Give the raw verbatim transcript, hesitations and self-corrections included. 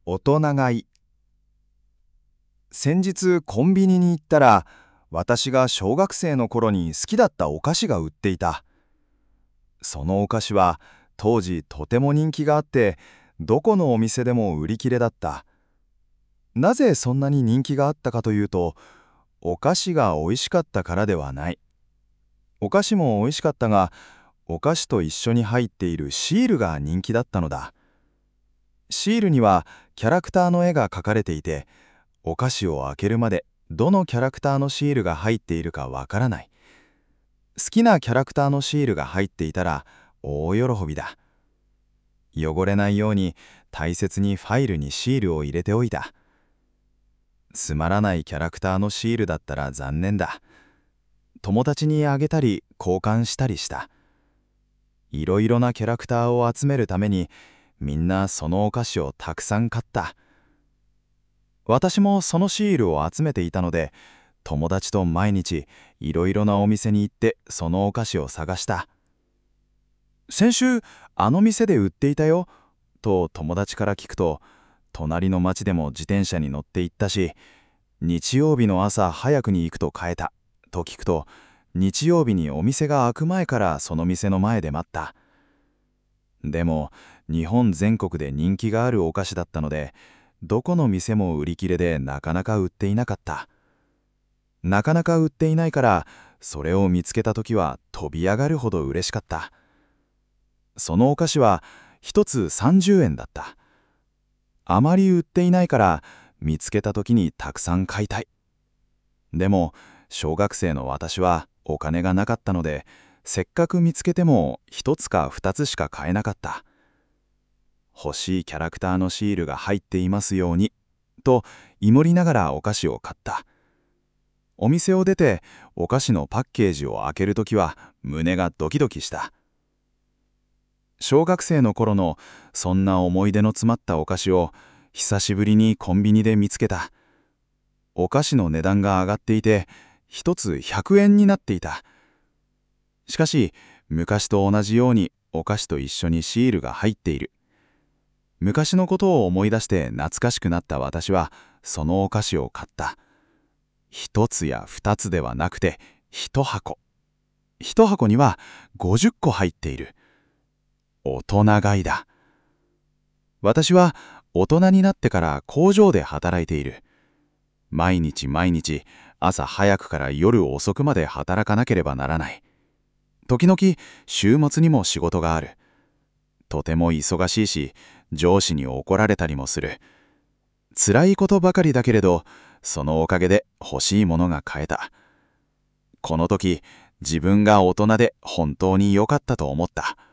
大人買い。先日コンビニに行ったら、私が小学生の頃に好きだったお菓子が売っていた。そのお菓子は当時とても人気があって、どこのお店でも売り切れだった。なぜそんなに人気があったかというと、お菓子が美味しかったからではない。お菓子も美味しかったが、お菓子と一緒に入っているシールが人気だったのだ。シールにはキャラクターの絵が描かれていて、お菓子を開けるまでどのキャラクターのシールが入っているかわからない。好きなキャラクターのシールが入っていたら大喜びだ。汚れないように大切にファイルにシールを入れておいた。つまらないキャラクターのシールだったら残念だ。友達にあげたり交換したりした。いろいろなキャラクターを集めるために、みんなそのお菓子をたくさん買った。私もそのシールを集めていたので、友達と毎日いろいろなお店に行ってそのお菓子を探した。先週あの店で売っていたよと友達から聞くと、隣の町でも自転車に乗って行ったし、日曜日の朝早くに行くと買えたと聞くと、日曜日にお店が開く前からその店の前で待った。でも日本全国で人気があるお菓子だったので、どこの店も売り切れでなかなか売っていなかった。なかなか売っていないから、それを見つけたときは飛び上がるほど嬉しかった。そのお菓子は一つさんじゅうえんだった。あまり売っていないから、見つけたときにたくさん買いたい。でも小学生の私はお金がなかったので、せっかく見つけても一つか二つしか買えなかった。欲しいキャラクターのシールが入っていますようにと祈りながらお菓子を買った。お店を出てお菓子のパッケージを開けるときは胸がドキドキした。小学生の頃のそんな思い出の詰まったお菓子を久しぶりにコンビニで見つけた。お菓子の値段が上がっていて、一つひゃくえんになっていた。しかし昔と同じようにお菓子と一緒にシールが入っている。昔のことを思い出して懐かしくなった私はそのお菓子を買った。一つや二つではなくて一箱。一箱にはごじゅっこ入っている。大人買いだ。私は大人になってから工場で働いている。毎日毎日朝早くから夜遅くまで働かなければならない。時々週末にも仕事がある。とても忙しいし、上司に怒られたりもする。辛いことばかりだけれど、そのおかげで欲しいものが買えた。この時、自分が大人で本当に良かったと思った。